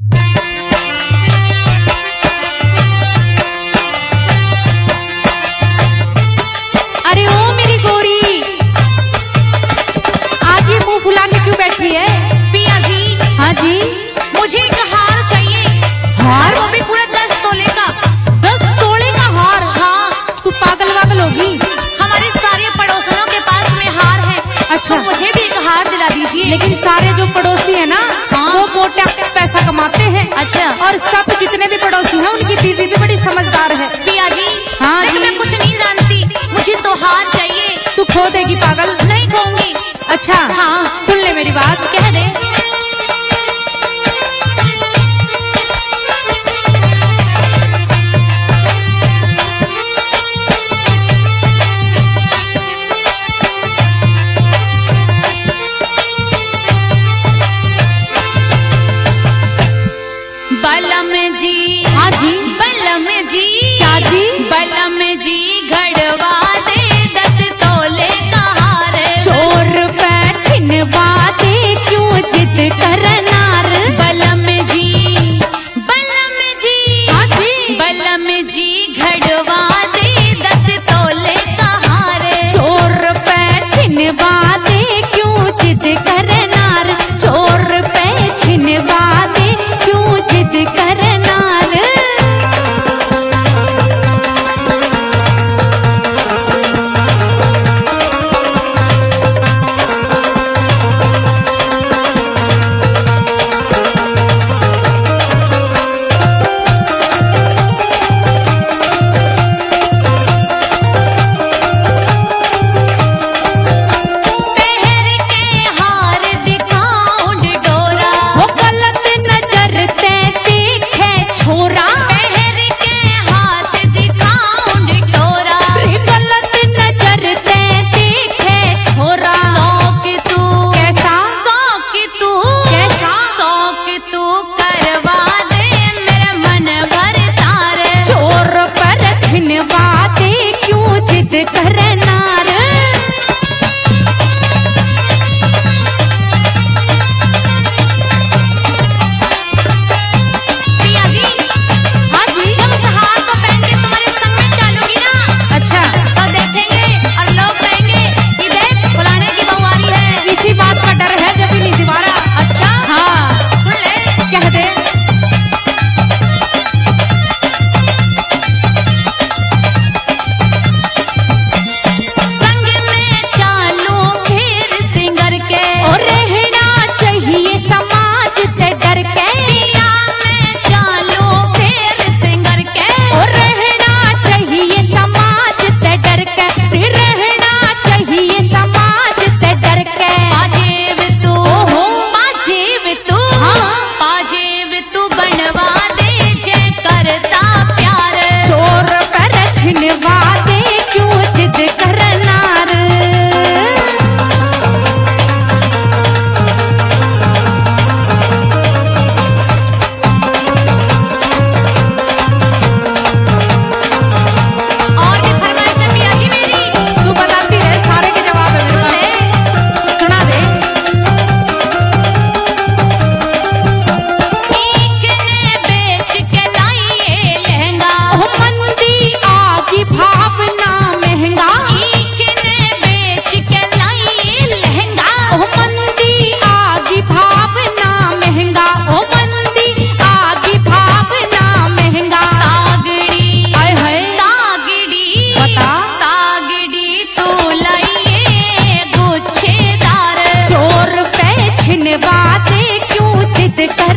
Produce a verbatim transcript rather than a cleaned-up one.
अरे ओ मेरी गोरी, आज ये मुंह फुला के क्यों बैठी है? पिया जी। हाँ जी। मुझे एक हार चाहिए। हार? वो भी पूरा दस तोले का। दस तोले का हार? हाँ। तू पागल वागल होगी? हमारे सारे पड़ोसियों के पास में हार है। अच्छा। तो मुझे भी एक हार दिला दीजिए। लेकिन सारे जो पड़ोसी है ना, हाँ। वो मोटा पैसा कमाते हैं। अच्छा। और सब जितने भी पड़ोसी हैं उनकी बीवी भी बड़ी समझदार है। पिया जी। हाँ लेकिन जी। मैं कुछ नहीं जानती, मुझे तो हार चाहिए। तू खो देगी पागल? नहीं खोऊंगी। अच्छा हाँ। सुन ले मेरी बात, कह दे। बलम जी। हाँ जी। बलम जी। क्या जी? बलम जी घड़वा दे दस तोले का हार। चोर पे छिनवा दे क्यों जिद करनार। बलम जी। बलम जी। हाँ जी। बलम जी घड़वा दे दस तोले का हार। चोर पे छिनवा दे क्यों जिद करनार। चोर पे छिनवा दे क्यों जिद करनार। पहर के हार दिखाऊं डोरा। वो गलत नजर ते देखे छोरा। पहर के हाथ दिखाऊं डोरा। रे गलत नजर ते देखे छोरा। शौक तू। कैसा? शौक तू। कैसा? शौक तू करवा दे मेरा मन भर तार। चोर पर छिनवा दे क्यों जिद करनार। पिया जी। हाँ जी। जब उस हार को पहन के तुम्हारे संग में चलूंगी ना, अच्छा तो देखेंगे और लोग कहेंगे कि देख फलाने की बहू आ रही है। इसी बात का डर है जब नहीं दीवारा। अच्छा। हाँ सुन ले। कह दे। संग में चालू फिर सिंगर के। और रहना चाहिए समाज से डर के। पिया में चालू फिर सिंगर के। और रहना चाहिए समाज से डर के। फिर रहना चाहिए समाज से डर के। पाजेब तू। ओहो। पाजेब तू। हाँ। पाजेब तू बनवा दे जय करता प्यार। चोर पर छिनवा दे क्यों जिद करनार। और भी फरमाइश है पिया जी मेरी। तू बताती है, सारे के जवाब है सुन मेरे ले। पास। सुना दे। एक ने बेच के लाई ये लहंगा। ओ मंदी आगी भावना महंगा। एक ने बेच के लाई ये लहंगा। ओ मंदी आगी भावना महंगा। ओ मंदी आगी भावना महंगा। तागड़ी। हाय हाय। तागड़ी। बता। तागड़ी तू लाइए गुच्छेदार। चोर पे छिनवा दे क्यों जिद कर